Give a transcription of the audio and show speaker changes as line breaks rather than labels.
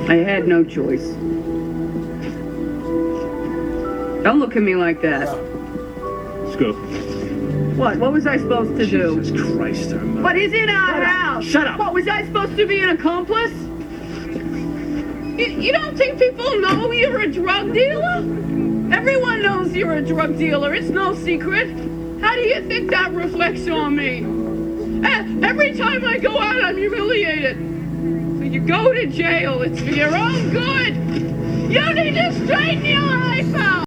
I had no choice. Don't look at me like that.
Let's go.
What? What was I supposed to do?
Jesus Christ, Irma.
But he's in our house.
Shut up.
What, was I supposed to be an accomplice? You don't think people know you're a drug dealer? Everyone knows you're a drug dealer. It's no secret. How do you think that reflects on me? Every time I go out, I'm humiliated. So you go to jail. It's for your own good. You need to straighten your life out.